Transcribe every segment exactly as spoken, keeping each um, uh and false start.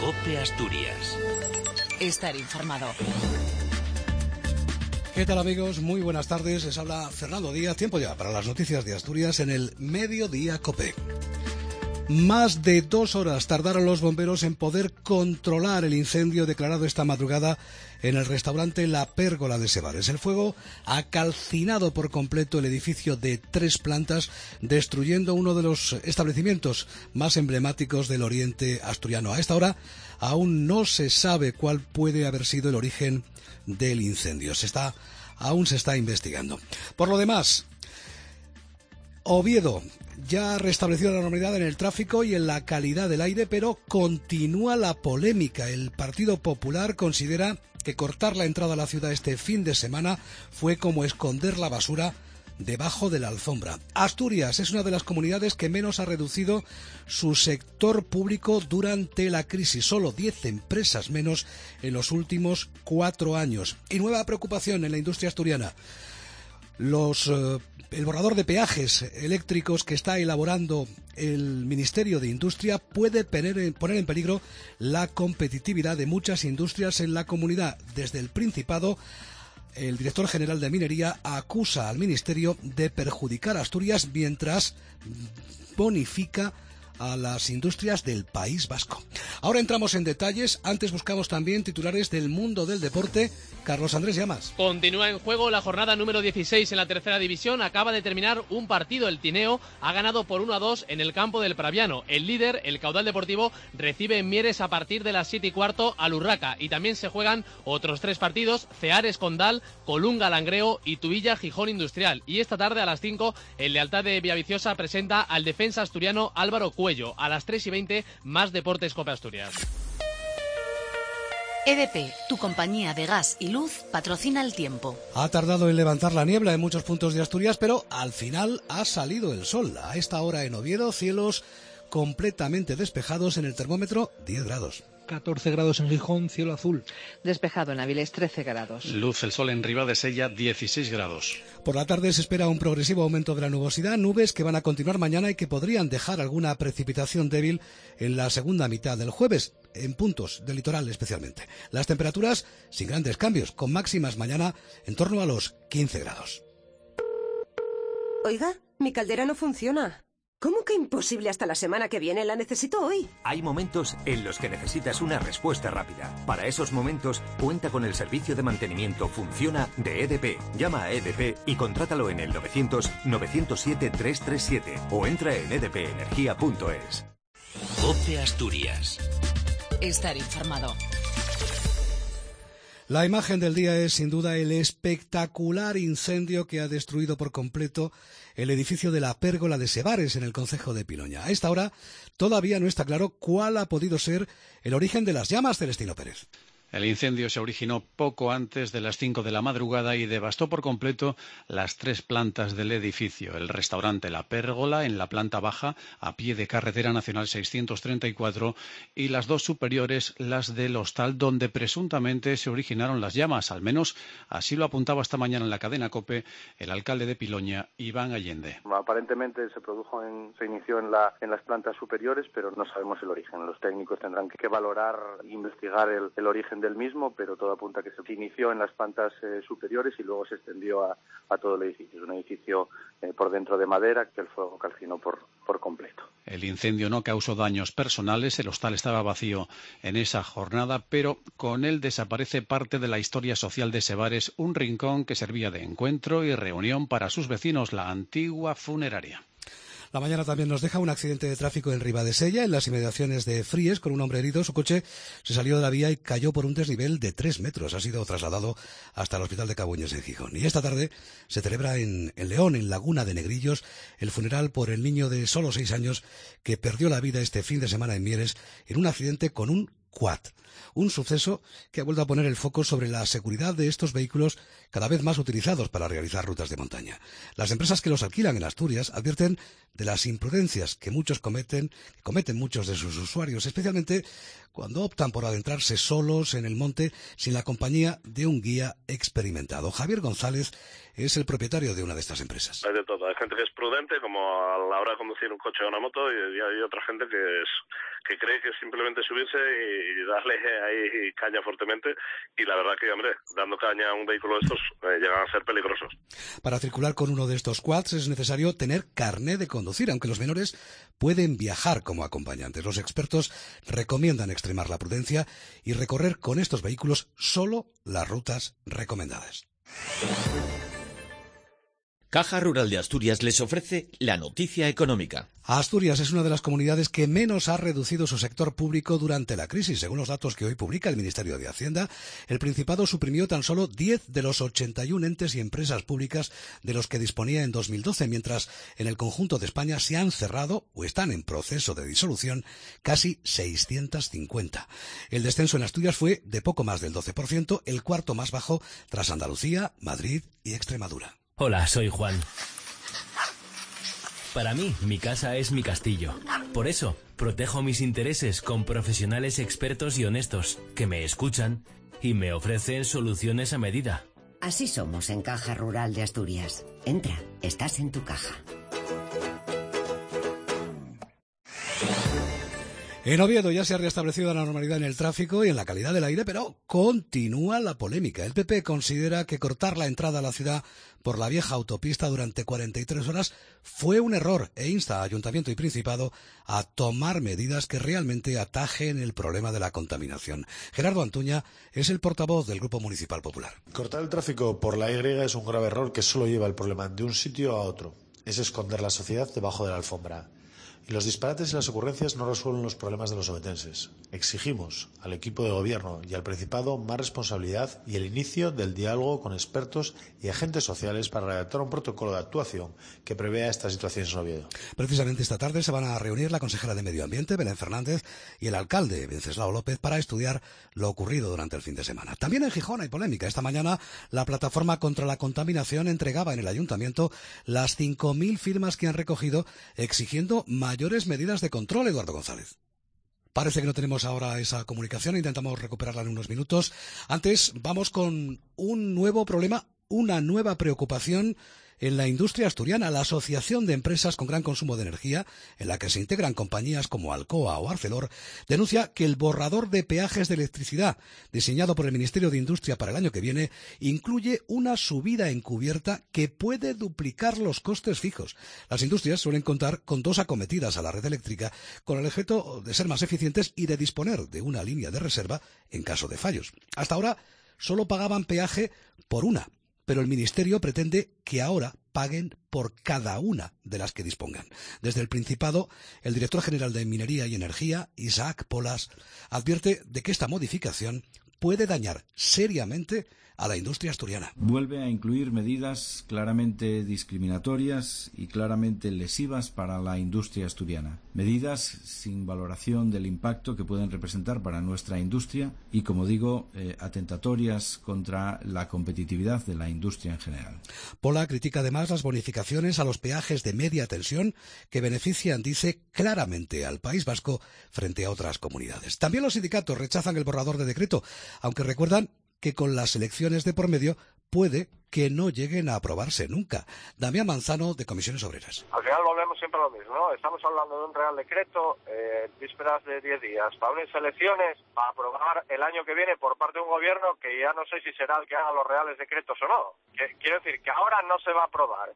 COPE Asturias. Estar informado. ¿Qué tal, amigos? Muy buenas tardes. Les habla Fernando Díaz. Tiempo ya para las noticias de Asturias en el Mediodía COPE. Más de dos horas tardaron los bomberos en poder controlar el incendio declarado esta madrugada en el restaurante La Pérgola de Sebares. El fuego ha calcinado por completo el edificio de tres plantas, destruyendo uno de los establecimientos más emblemáticos del oriente asturiano. A esta hora aún no se sabe cuál puede haber sido el origen del incendio. Se está, aún se está investigando. Por lo demás, Oviedo ya ha restablecido la normalidad en el tráfico y en la calidad del aire, pero continúa la polémica. El Partido Popular considera que cortar la entrada a la ciudad este fin de semana fue como esconder la basura debajo de la alfombra. Asturias es una de las comunidades que menos ha reducido su sector público durante la crisis. Solo diez empresas menos en los últimos cuatro años. Y nueva preocupación en la industria asturiana. Los, eh, el borrador de peajes eléctricos que está elaborando el Ministerio de Industria puede poner en, poner en peligro la competitividad de muchas industrias en la comunidad. Desde el Principado, el director general de Minería acusa al Ministerio de perjudicar a Asturias mientras bonifica a las industrias del País Vasco. Ahora entramos en detalles. Antes buscamos también titulares del mundo del deporte. Carlos Andrés Llamas. Continúa en juego la jornada número dieciséis en la tercera división. Acaba de terminar un partido. El Tineo ha ganado por uno a dos en el campo del Praviano. El líder, el Caudal Deportivo, recibe en Mieres a partir de las siete y cuarto al Urraca. Y también se juegan otros tres partidos: Ceares Condal, Colunga Langreo y Tubilla Gijón Industrial. Y esta tarde a las cinco, el Lealtad de Villaviciosa presenta al defensa asturiano Álvaro Cuello. A las tres y veinte, más Deportes Cope Asturias. E D P, tu compañía de gas y luz, patrocina el tiempo. Ha tardado en levantar la niebla en muchos puntos de Asturias, pero al final ha salido el sol. A esta hora en Oviedo, cielos completamente despejados, en el termómetro diez grados. catorce grados en Gijón, cielo azul. Despejado en Avilés, trece grados. Luz el sol en Ribadesella, dieciséis grados. Por la tarde se espera un progresivo aumento de la nubosidad, nubes que van a continuar mañana y que podrían dejar alguna precipitación débil en la segunda mitad del jueves, en puntos del litoral especialmente. Las temperaturas sin grandes cambios, con máximas mañana en torno a los quince grados. Oiga, mi caldera no funciona. ¿Cómo que imposible hasta la semana que viene? La necesito hoy. Hay momentos en los que necesitas una respuesta rápida. Para esos momentos, cuenta con el servicio de mantenimiento Funciona de E D P. Llama a E D P y contrátalo en el novecientos, novecientos siete, trescientos treinta y siete o entra en e d p energía punto es. COPE Asturias. Estar informado. La imagen del día es sin duda el espectacular incendio que ha destruido por completo el edificio de La Pérgola de Sebares en el concejo de Piloña. A esta hora todavía no está claro cuál ha podido ser el origen de las llamas, Celestino Pérez. El incendio se originó poco antes de las cinco de la madrugada y devastó por completo las tres plantas del edificio. El restaurante La Pérgola en la planta baja, a pie de carretera nacional seiscientos treinta y cuatro, y las dos superiores, las del hostal, donde presuntamente se originaron las llamas. Al menos así lo apuntaba esta mañana en la cadena COPE el alcalde de Piloña, Iván Allende. Aparentemente se produjo en, se inició en, la, en las plantas superiores, pero no sabemos el origen. Los técnicos tendrán que valorar e investigar el, el origen del mismo, pero todo apunta a que se inició en las plantas eh, superiores y luego se extendió a, a todo el edificio. Es un edificio eh, por dentro de madera que el fuego calcinó por, por completo. El incendio no causó daños personales, el hostal estaba vacío en esa jornada, pero con él desaparece parte de la historia social de Sebares, un rincón que servía de encuentro y reunión para sus vecinos, la antigua funeraria. La mañana también nos deja un accidente de tráfico en Ribadesella, en las inmediaciones de Fríes, con un hombre herido. Su coche se salió de la vía y cayó por un desnivel de tres metros. Ha sido trasladado hasta el Hospital de Cabueñes en Gijón. Y esta tarde se celebra en, en León, en Laguna de Negrillos, el funeral por el niño de solo seis años que perdió la vida este fin de semana en Mieres en un accidente con un quad. Un suceso que ha vuelto a poner el foco sobre la seguridad de estos vehículos cada vez más utilizados para realizar rutas de montaña. Las empresas que los alquilan en Asturias advierten de las imprudencias que muchos cometen, que cometen muchos de sus usuarios, especialmente cuando optan por adentrarse solos en el monte sin la compañía de un guía experimentado. Javier González es el propietario de una de estas empresas. Hay de todo. Hay gente que es prudente, como a la hora de conducir un coche o una moto, y hay otra gente que es que cree que es simplemente subirse y darle ahí caña fuertemente. Y la verdad que, hombre, dando caña a un vehículo de estos eh, llegan a ser peligrosos. Para circular con uno de estos quads es necesario tener carné de conducir, aunque los menores pueden viajar como acompañantes. Los expertos recomiendan extremar la prudencia y recorrer con estos vehículos solo las rutas recomendadas. Caja Rural de Asturias les ofrece la noticia económica. Asturias es una de las comunidades que menos ha reducido su sector público durante la crisis. Según los datos que hoy publica el Ministerio de Hacienda, el Principado suprimió tan solo diez de los ochenta y un entes y empresas públicas de los que disponía en dos mil doce, mientras en el conjunto de España se han cerrado o están en proceso de disolución casi seiscientas cincuenta. El descenso en Asturias fue de poco más del doce por ciento, el cuarto más bajo tras Andalucía, Madrid y Extremadura. Hola, soy Juan. Para mí, mi casa es mi castillo. Por eso, protejo mis intereses con profesionales expertos y honestos que me escuchan y me ofrecen soluciones a medida. Así somos en Caja Rural de Asturias. Entra, estás en tu caja. En Oviedo ya se ha restablecido la normalidad en el tráfico y en la calidad del aire, pero continúa la polémica. El P P considera que cortar la entrada a la ciudad por la vieja autopista durante cuarenta y tres horas fue un error e insta a Ayuntamiento y Principado a tomar medidas que realmente atajen el problema de la contaminación. Gerardo Antuña es el portavoz del Grupo Municipal Popular. Cortar el tráfico por la Y es un grave error que solo lleva el problema de un sitio a otro. Es esconder la sociedad debajo de la alfombra. Y los disparates y las ocurrencias no resuelven los problemas de los obetenses. Exigimos al equipo de gobierno y al Principado más responsabilidad y el inicio del diálogo con expertos y agentes sociales para redactar un protocolo de actuación que prevea estas situaciones en Oviedo. Precisamente esta tarde se van a reunir la consejera de Medio Ambiente, Belén Fernández, y el alcalde, Venceslao López, para estudiar lo ocurrido durante el fin de semana. También en Gijón hay polémica. Esta mañana la Plataforma contra la Contaminación entregaba en el Ayuntamiento las cinco mil firmas que han recogido exigiendo mayores medidas de control. Eduardo González. Parece que no tenemos ahora esa comunicación, intentamos recuperarla en unos minutos. Antes vamos con un nuevo problema, una nueva preocupación en la industria asturiana. La Asociación de Empresas con Gran Consumo de Energía, en la que se integran compañías como Alcoa o Arcelor, denuncia que el borrador de peajes de electricidad, diseñado por el Ministerio de Industria para el año que viene, incluye una subida encubierta que puede duplicar los costes fijos. Las industrias suelen contar con dos acometidas a la red eléctrica, con el objeto de ser más eficientes y de disponer de una línea de reserva en caso de fallos. Hasta ahora solo pagaban peaje por una, pero el Ministerio pretende que ahora paguen por cada una de las que dispongan. Desde el Principado, el director general de Minería y Energía, Isaac Polas, advierte de que esta modificación puede dañar seriamente a la industria asturiana. Vuelve a incluir medidas claramente discriminatorias y claramente lesivas para la industria asturiana. Medidas sin valoración del impacto que pueden representar para nuestra industria y, como digo, eh, atentatorias contra la competitividad de la industria en general. Pola critica además las bonificaciones a los peajes de media tensión que benefician, dice, claramente al País Vasco frente a otras comunidades. También los sindicatos rechazan el borrador de decreto, aunque recuerdan que con las elecciones de por medio puede que no lleguen a aprobarse nunca. Damián Manzano, de Comisiones Obreras. Al final volvemos siempre a lo mismo, ¿no? Estamos hablando de un Real Decreto, eh, vísperas de diez días, para unas elecciones, para aprobar el año que viene por parte de un gobierno que ya no sé si será el que haga los Reales Decretos o no. Que, quiero decir que ahora no se va a aprobar.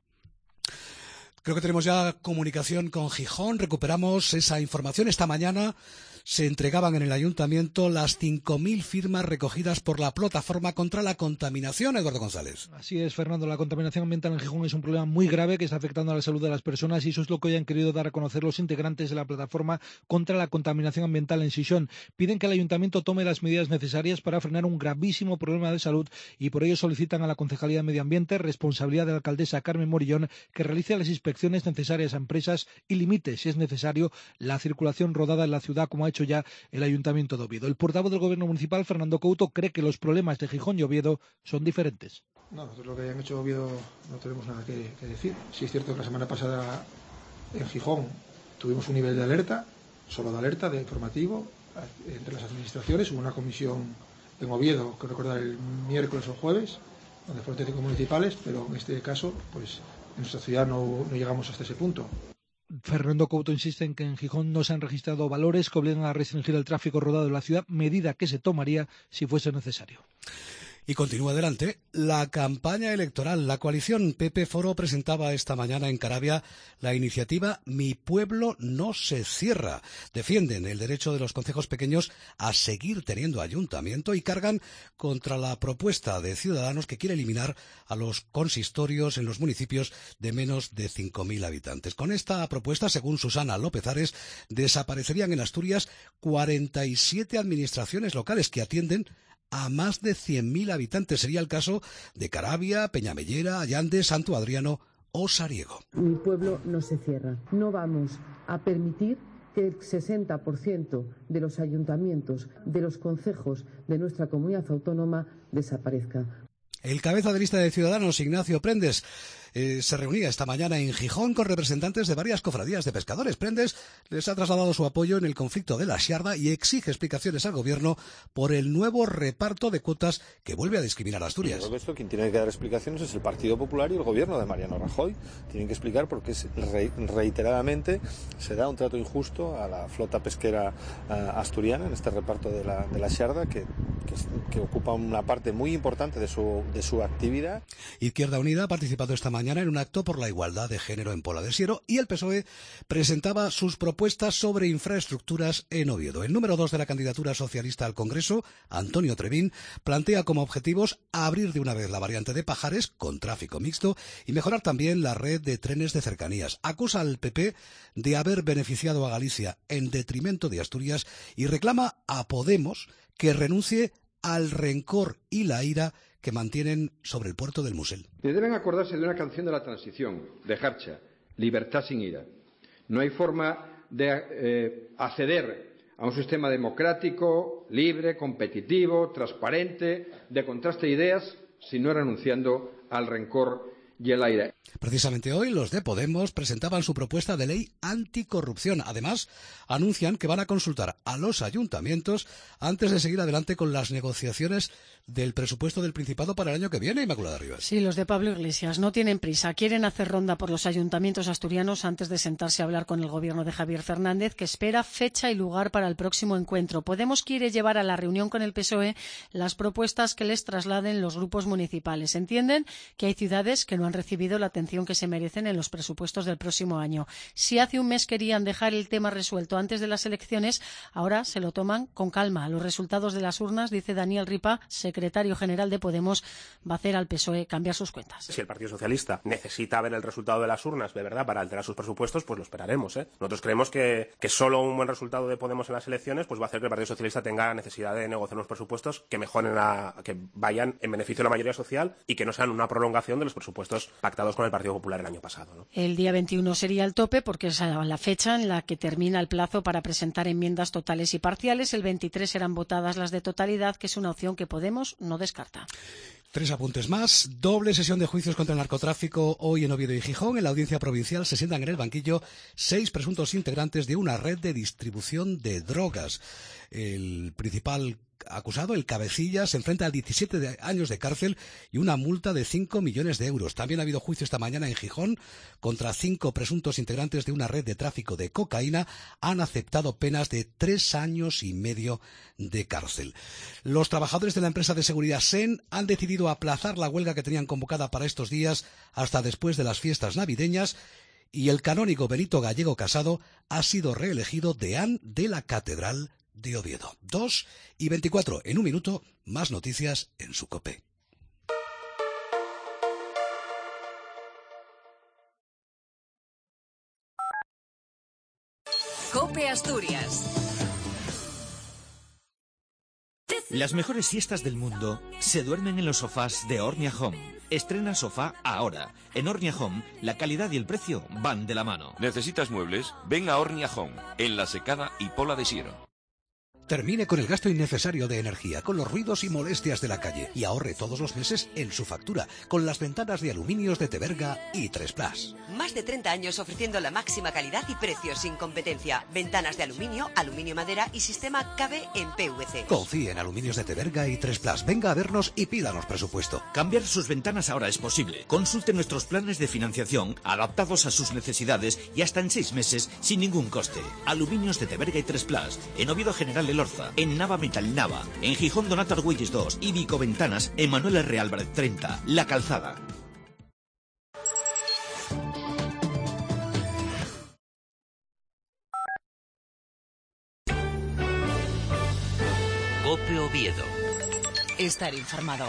Creo que tenemos ya comunicación con Gijón. Recuperamos esa información. Esta mañana se entregaban en el Ayuntamiento las cinco mil firmas recogidas por la Plataforma contra la Contaminación. Eduardo González. Así es, Fernando. La contaminación ambiental en Gijón es un problema muy grave que está afectando a la salud de las personas y eso es lo que hoy han querido dar a conocer los integrantes de la Plataforma contra la Contaminación Ambiental en Xixón. Piden que el Ayuntamiento tome las medidas necesarias para frenar un gravísimo problema de salud y por ello solicitan a la Concejalía de Medio Ambiente, responsabilidad de la alcaldesa Carmen Morillón, que realice las inspecciones necesarias a empresas y limite, si es necesario, la circulación rodada en la ciudad, como ha hecho ya el Ayuntamiento de Oviedo. El portavoz del Gobierno Municipal, Fernando Couto, cree que los problemas de Gijón y Oviedo son diferentes. No, nosotros lo que hayan hecho Oviedo no tenemos nada que, que decir. Sí es cierto que la semana pasada en Gijón tuvimos un nivel de alerta, solo de alerta, de informativo, entre las administraciones. Hubo una comisión en Oviedo, que recordar el miércoles o jueves, donde fueron técnicos municipales, pero en este caso, pues en nuestra ciudad no, no llegamos hasta ese punto. Fernando Couto insiste en que en Gijón no se han registrado valores que obligan a restringir el tráfico rodado en la ciudad, medida que se tomaría si fuese necesario. Y continúa adelante la campaña electoral. La coalición P P Foro presentaba esta mañana en Caravia la iniciativa Mi pueblo no se cierra. Defienden el derecho de los concejos pequeños a seguir teniendo ayuntamiento y cargan contra la propuesta de Ciudadanos que quiere eliminar a los consistorios en los municipios de menos de cinco mil habitantes. Con esta propuesta, según Susana López Ares, desaparecerían en Asturias cuarenta y siete administraciones locales que atienden a más de cien mil habitantes. Sería el caso de Caravia, Peñamellera, Allande, Santo Adriano o Sariego. Mi pueblo no se cierra. No vamos a permitir que el sesenta por ciento de los ayuntamientos, de los concejos de nuestra comunidad autónoma desaparezca. El cabeza de lista de Ciudadanos, Ignacio Prendes, eh, se reunía esta mañana en Gijón con representantes de varias cofradías de pescadores. Prendes les ha trasladado su apoyo en el conflicto de la Xarda y exige explicaciones al Gobierno por el nuevo reparto de cuotas que vuelve a discriminar a Asturias. Yo creo que esto quien tiene que dar explicaciones es el Partido Popular y el Gobierno de Mariano Rajoy. Tienen que explicar por qué re reiteradamente se da un trato injusto a la flota pesquera uh, asturiana en este reparto de la, de la Xarda, que, que, que ocupa una parte muy importante de su, de su actividad. Izquierda Unida ha participado esta mañana en un acto por la igualdad de género en Pola de Siero y el P S O E presentaba sus propuestas sobre infraestructuras en Oviedo. El número dos de la candidatura socialista al Congreso, Antonio Trevín, plantea como objetivos abrir de una vez la variante de Pajares con tráfico mixto y mejorar también la red de trenes de cercanías. Acusa al P P de haber beneficiado a Galicia en detrimento de Asturias y reclama a Podemos que renuncie al rencor y la ira que mantienen sobre el puerto del Musel. Deben acordarse de una canción de la transición, de Harcha, Libertad sin ira. No hay forma de eh, acceder a un sistema democrático, libre, competitivo, transparente, de contraste de ideas, si no renunciando al rencor y el aire. Precisamente hoy los de Podemos presentaban su propuesta de ley anticorrupción. Además, anuncian que van a consultar a los ayuntamientos antes de seguir adelante con las negociaciones del presupuesto del Principado para el año que viene, Inmaculada Rivas. Sí, los de Pablo Iglesias no tienen prisa. Quieren hacer ronda por los ayuntamientos asturianos antes de sentarse a hablar con el gobierno de Javier Fernández, que espera fecha y lugar para el próximo encuentro. Podemos quiere llevar a la reunión con el P S O E las propuestas que les trasladen los grupos municipales. Entienden que hay ciudades que no han recibido la atención que se merecen en los presupuestos del próximo año. Si hace un mes querían dejar el tema resuelto antes de las elecciones, ahora se lo toman con calma. Los resultados de las urnas, dice Daniel Ripa, secretario general de Podemos, va a hacer al P S O E cambiar sus cuentas. Si el Partido Socialista necesita ver el resultado de las urnas, de verdad, para alterar sus presupuestos, pues lo esperaremos, ¿eh? Nosotros creemos que, que solo un buen resultado de Podemos en las elecciones pues va a hacer que el Partido Socialista tenga necesidad de negociar unos presupuestos que mejoren, la, que vayan en beneficio de la mayoría social y que no sean una prolongación de los presupuestos pactados con el Partido Popular el año pasado, ¿no? El día veintiuno sería el tope porque es la fecha en la que termina el plazo para presentar enmiendas totales y parciales. El veintitrés serán votadas las de totalidad, que es una opción que Podemos no descarta. Tres apuntes más. Doble sesión de juicios contra el narcotráfico hoy en Oviedo y Gijón. En la audiencia provincial se sientan en el banquillo seis presuntos integrantes de una red de distribución de drogas. El principal acusado, el cabecilla, se enfrenta a diecisiete años de cárcel y una multa de cinco millones de euros. También ha habido juicio esta mañana en Gijón contra cinco presuntos integrantes de una red de tráfico de cocaína. Han aceptado penas de tres años y medio de cárcel. Los trabajadores de la empresa de seguridad S E N han decidido aplazar la huelga que tenían convocada para estos días hasta después de las fiestas navideñas y el canónigo Benito Gallego Casado ha sido reelegido deán de la Catedral de Oviedo. Dos y veinticuatro. En un minuto, más noticias en su COPE. COPE Asturias. Las mejores siestas del mundo se duermen en los sofás de Ornia Home. Estrena sofá ahora. En Ornia Home, la calidad y el precio van de la mano. ¿Necesitas muebles? Ven a Ornia Home, en La Secada y Pola de Siero. Termine con el gasto innecesario de energía, con los ruidos y molestias de la calle y ahorre todos los meses en su factura con las ventanas de aluminios de Teberga y tres plus. Más de treinta años ofreciendo la máxima calidad y precios sin competencia. Ventanas de aluminio, aluminio madera y sistema K B en P V C. Confíe en aluminios de Teberga y tres plus. Venga a vernos y pídanos presupuesto. Cambiar sus ventanas ahora es posible. Consulte nuestros planes de financiación adaptados a sus necesidades y hasta en seis meses sin ningún coste. Aluminios de Teberga y tres plus. En Oviedo General Elorza, en Nava Metal Nava, en Gijón Donato Argüelles dos y Vico Ventanas, en Manuel R. Álvarez treinta, La Calzada. COPE Oviedo. Estar informado.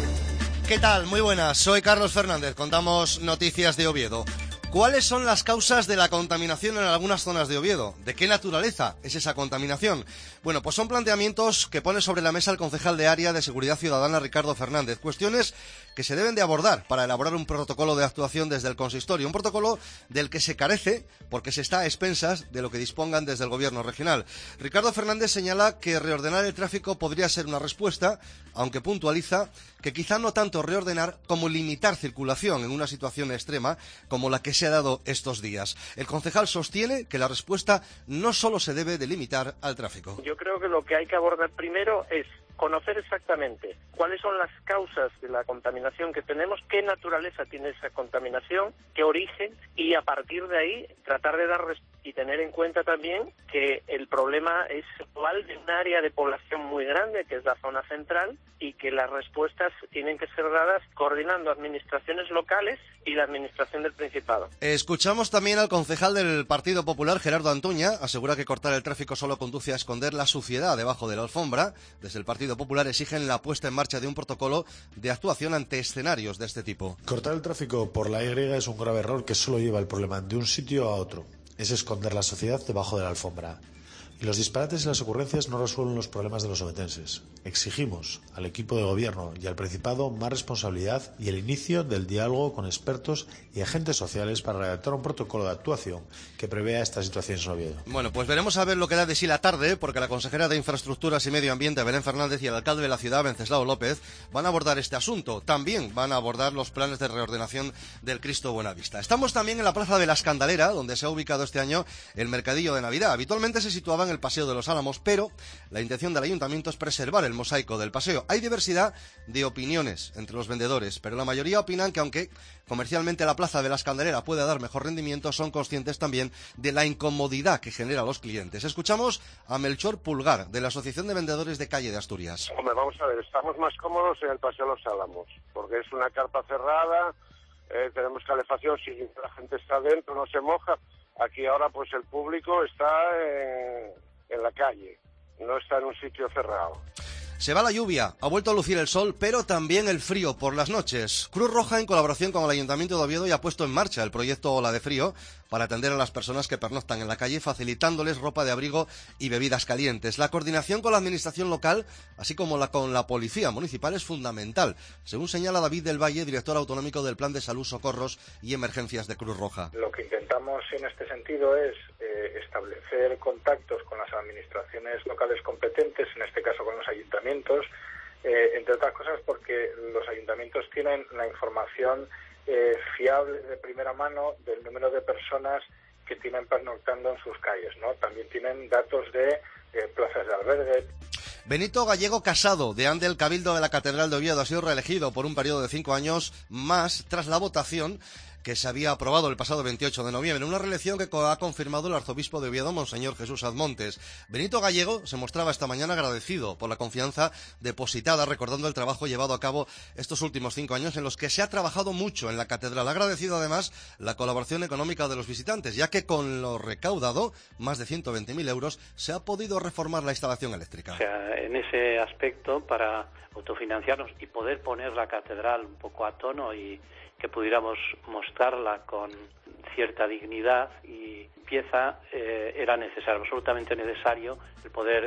¿Qué tal? Muy buenas, soy Carlos Fernández, contamos noticias de Oviedo. ¿Cuáles son las causas de la contaminación en algunas zonas de Oviedo? ¿De qué naturaleza es esa contaminación? Bueno, pues son planteamientos que pone sobre la mesa el concejal de Área de Seguridad Ciudadana, Ricardo Fernández. Cuestiones que se deben de abordar para elaborar un protocolo de actuación desde el consistorio. Un protocolo del que se carece porque se está a expensas de lo que dispongan desde el gobierno regional. Ricardo Fernández señala que reordenar el tráfico podría ser una respuesta, aunque puntualiza que quizá no tanto reordenar como limitar circulación en una situación extrema como la que se ha dado estos días. El concejal sostiene que la respuesta no solo se debe de limitar al tráfico. Yo creo que lo que hay que abordar primero es conocer exactamente cuáles son las causas de la contaminación que tenemos, qué naturaleza tiene esa contaminación, qué origen, y a partir de ahí tratar de dar respuesta y tener en cuenta también que el problema es global de un área de población muy grande, que es la zona central, y que las respuestas tienen que ser dadas coordinando administraciones locales y la administración del Principado. Escuchamos también al concejal del Partido Popular, Gerardo Antuña. Asegura que cortar el tráfico solo conduce a esconder la suciedad debajo de la alfombra. Desde el Partido Popular exigen la puesta en marcha de un protocolo de actuación ante escenarios de este tipo. Cortar el tráfico por la Y es un grave error que solo lleva el problema de un sitio a otro. Es esconder la sociedad debajo de la alfombra. Y los disparates y las ocurrencias no resuelven los problemas de los ovetenses. Exigimos al equipo de gobierno y al Principado más responsabilidad y el inicio del diálogo con expertos y agentes sociales para redactar un protocolo de actuación que prevea estas situaciones en Oviedo. Bueno, pues veremos a ver lo que da de sí la tarde, porque la consejera de Infraestructuras y Medio Ambiente, Belén Fernández, y el alcalde de la ciudad, Venceslao López, van a abordar este asunto. También van a abordar los planes de reordenación del Cristo Buenavista. Estamos también en la Plaza de la Escandalera, donde se ha ubicado este año el mercadillo de Navidad. Habitualmente se situaba en el Paseo de los Álamos, pero la intención del ayuntamiento es preservar el mosaico del paseo. Hay diversidad de opiniones entre los vendedores, pero la mayoría opinan que aunque comercialmente la Plaza de la Escandalera pueda dar mejor rendimiento, son conscientes también de la incomodidad que genera a los clientes. Escuchamos a Melchor Pulgar, de la Asociación de Vendedores de Calle de Asturias. Hombre, vamos a ver, estamos más cómodos en el Paseo de los Álamos, porque es una carpa cerrada, eh, tenemos calefacción, si la gente está dentro no se moja. Aquí ahora pues el público está en, en la calle, no está en un sitio cerrado. Se va la lluvia, ha vuelto a lucir el sol, pero también el frío por las noches. Cruz Roja, en colaboración con el Ayuntamiento de Oviedo, ya ha puesto en marcha el proyecto Ola de Frío para atender a las personas que pernoctan en la calle, facilitándoles ropa de abrigo y bebidas calientes. La coordinación con la administración local, así como la con la policía municipal, es fundamental, según señala David del Valle, director autonómico del Plan de Salud, Socorros y Emergencias de Cruz Roja. Lo que intentamos en este sentido es eh, establecer contactos con las administraciones locales competentes, en este caso con los ayuntamientos, eh, entre otras cosas porque los ayuntamientos tienen la información eh, fiable de primera mano del número de personas que tienen pernoctando en sus calles, ¿no? También tienen datos de eh, plazas de albergue. Benito Gallego Casado, deán del Cabildo de la Catedral de Oviedo, ha sido reelegido por un periodo de cinco años más tras la votación que se había aprobado el pasado veintiocho de noviembre, una reelección que ha confirmado el arzobispo de Oviedo, Monseñor Jesús Admontes. Benito Gallego se mostraba esta mañana agradecido por la confianza depositada, recordando el trabajo llevado a cabo estos últimos cinco años en los que se ha trabajado mucho en la catedral. Ha agradecido además la colaboración económica de los visitantes, ya que con lo recaudado, más de ciento veinte mil euros, se ha podido reformar la instalación eléctrica. O sea, en ese aspecto, para autofinanciarnos y poder poner la catedral un poco a tono y que pudiéramos mostrarla con cierta dignidad y pieza, eh, era necesario, absolutamente necesario, el poder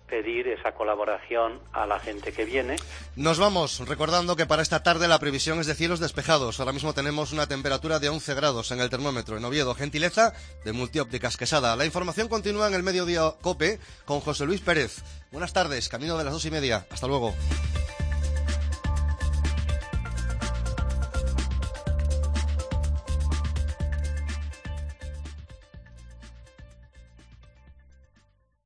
pedir esa colaboración a la gente que viene. Nos vamos recordando que para esta tarde la previsión es de cielos despejados. Ahora mismo tenemos una temperatura de once grados en el termómetro en Oviedo. Gentileza de Multiópticas Quesada. La información continúa en el Mediodía COPE con José Luis Pérez. Buenas tardes, camino de las dos y media. Hasta luego.